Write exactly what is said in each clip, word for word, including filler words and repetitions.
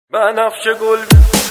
بنفش گل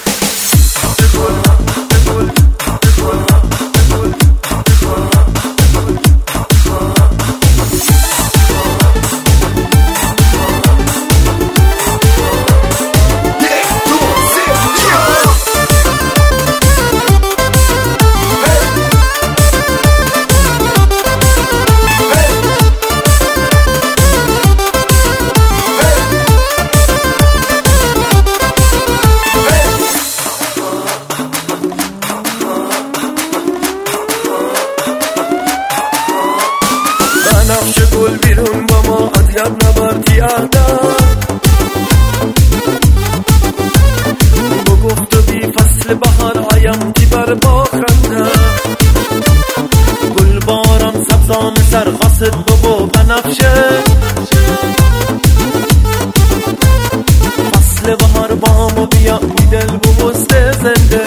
نقش گل بیرون با ما اذیت نبردی اهدم با گفت و بی فصل بهار هایم تی بر با خنده گل باران سبزان سرخاست بابا بنفشه فصل بهار با ما بیا بی دل بوسته زنده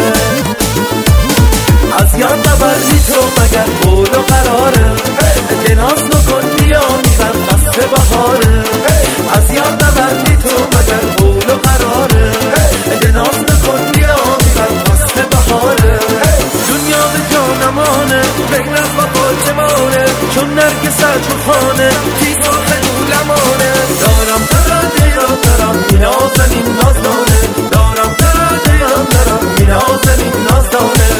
اذیت نبردی تو مگر قول و قراره ناز نکن بیا میزن فصل بهاره اذیت نبردی تو مگر قول و قراره ناز نکن بیا میزن فصل بهاره دنیا به جا نمانه بین از وفا چه مانه چون نرگس تو خانه تیز و خلولمانه دارم تراده یا دارم مینازنین نازدانه دارم تراده یا دارم مینازنین نازدانه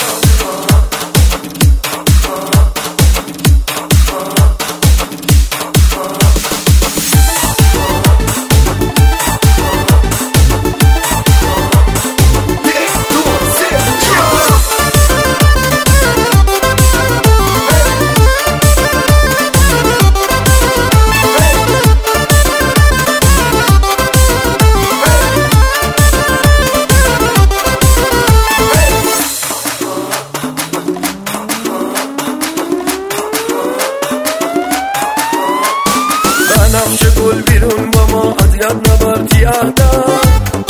نقش گل بیرون با ما اذیت نبردی اهدم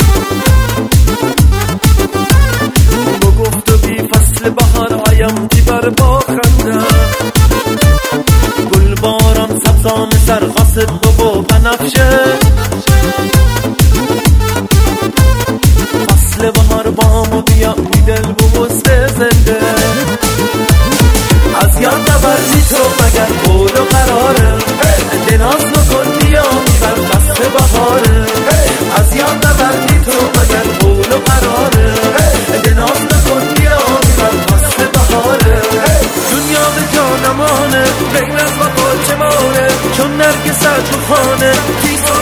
با گفت و بی فصل بهار هایم تی بر با خنده گل باران سبزان سرخاست بابا بنفشه فصل بهار با ما بیا بی دل بوسته زنده اذیت نبردی تو مگر قول و قراره ناز نکن بیا میزن فصل بهاره اذیت نبردی تو مگر قول و قراره ناز نکن بیا میزن فصل بهاره دنیا به جا نمانه بین از وفا چه مانه چون نرگس تو خانه